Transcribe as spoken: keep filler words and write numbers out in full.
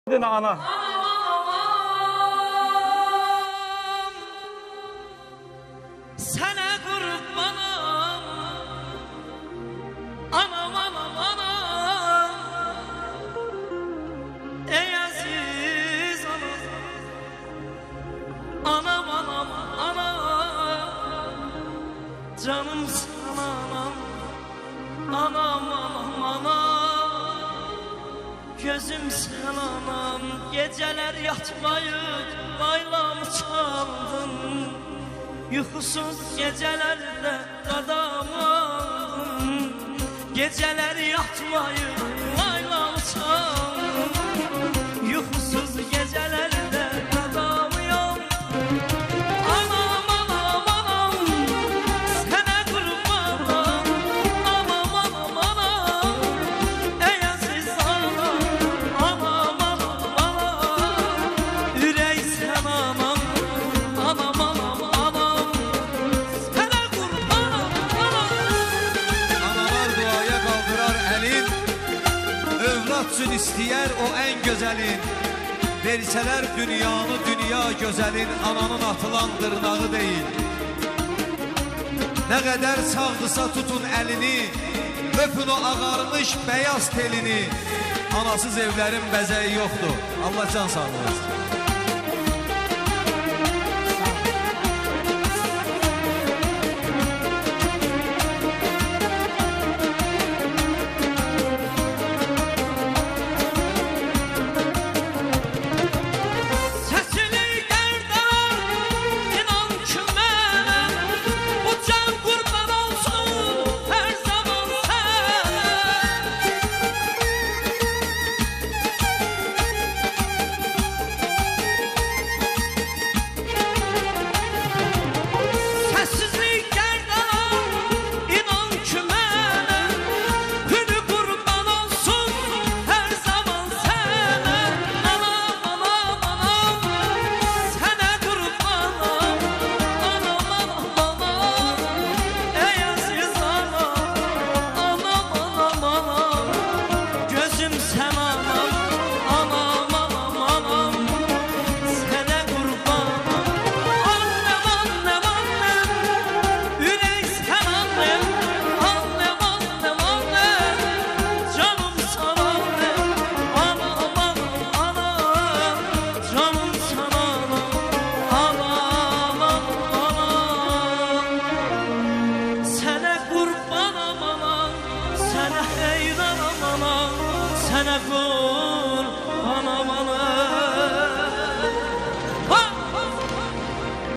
ana. Sana kurbanım, anam anam anam, ey aziz anam, anam anam anam, canım sana anam, anam anam anam, gözüm sana anam, geceler yatmayıp baylamı çaldın. Yuxusuz gecelerde qadam aldım, geceler yatmayıp laylam çaldım. Yuxusuz gecelerde qadam aldım. Anam anam anam, sənə qurbanam. Anam anam anam, ey aziz anam. Anam anam anam, ürək sən anam. Anam anam anam, üçün istəyər o ən gözəlin. Versələr dünyanı dünya gözəlin, ananın atılan dırnağı deyil. Nə qədər sağdısa tutun əlini, öpün o ağarmış beyaz telini. Anasız evlərin bəzəyi yoxdur. Allah can sağlığı olsun.